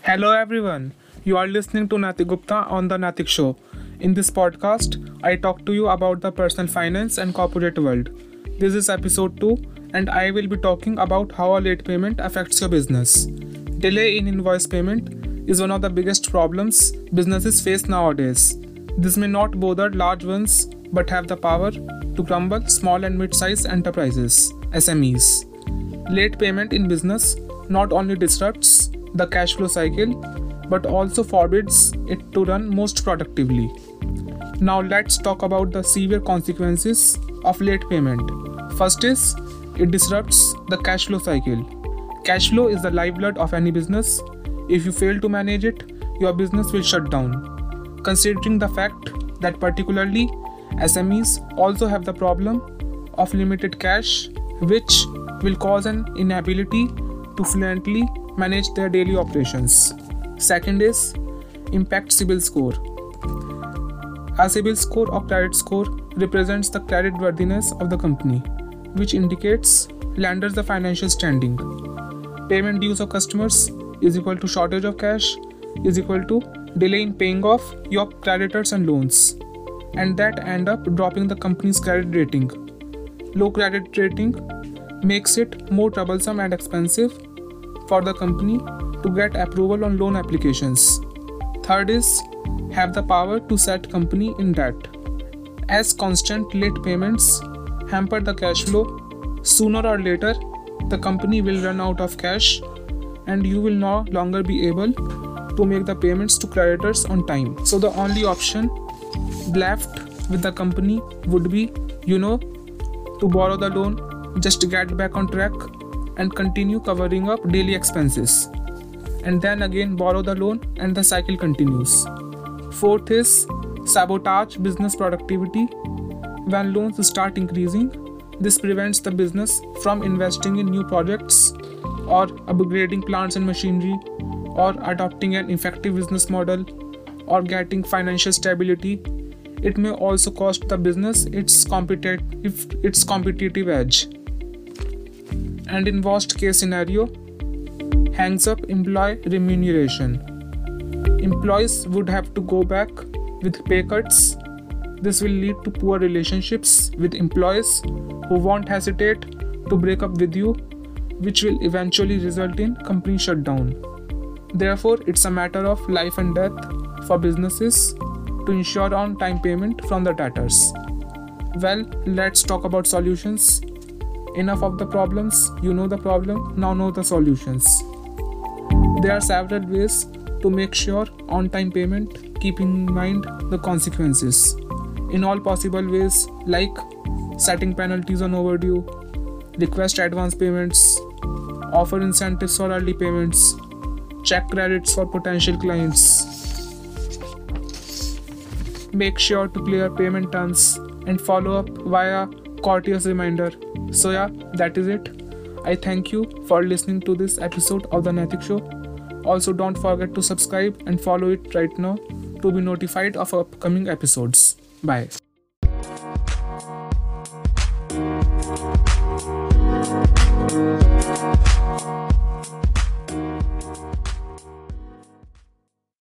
Hello everyone. You are listening to Natik Gupta on the Natik Show. In this podcast, I talk to you about the personal finance and corporate world. This is episode 2 and I will be talking about how a late payment affects your business. Delay in invoice payment is one of the biggest problems businesses face nowadays. This may not bother large ones but have the power to crumble small and mid-sized enterprises, SMEs. Late payment in business not only disrupts the cash flow cycle but also forbids it to run most productively. Now let's talk about the severe consequences of late payment. First is, it disrupts the cash flow cycle. Cash flow is the lifeblood of any business. If you fail to manage it, your business will shut down. Considering the fact that particularly SMEs also have the problem of limited cash, which will cause an inability to fluently manage their daily operations. Second is, impact CIBIL score. A CIBIL score or credit score represents the credit worthiness of the company, which indicates lenders the financial standing. Payment dues of customers is equal to shortage of cash is equal to delay in paying off your creditors and loans, and that end up dropping the company's credit rating. Low credit rating makes it more troublesome and expensive for the company to get approval on loan applications. Third is, have the power to set company in debt. As constant late payments hamper the cash flow, sooner or later the company will run out of cash and you will no longer be able to make the payments to creditors on time. So the only option left with the company would be, to borrow the loan, just get back on track and continue covering up daily expenses, and then again borrow the loan and the cycle continues. Fourth is, sabotage business productivity. When loans start increasing, this prevents the business from investing in new projects or upgrading plants and machinery or adopting an effective business model or getting financial stability. It may also cost the business its competitive edge. And in worst case scenario, hangs up employee remuneration. Employees would have to go back with pay cuts. This will lead to poor relationships with employees who won't hesitate to break up with you, which will eventually result in company shutdown. Therefore, it's a matter of life and death for businesses to ensure on-time payment from the debtors. Well, let's talk about solutions. Enough of the problems, you know the problem, now know the solutions. There are several ways to make sure on-time payment, keeping in mind the consequences. In all possible ways, like setting penalties on overdue, request advance payments, offer incentives for early payments, check credits for potential clients. Make sure to clear payment terms and follow up via courteous reminder. So yeah, that is it. I thank you for listening to this episode of the Natik Show. Also, don't forget to subscribe and follow it right now to be notified of upcoming episodes. Bye.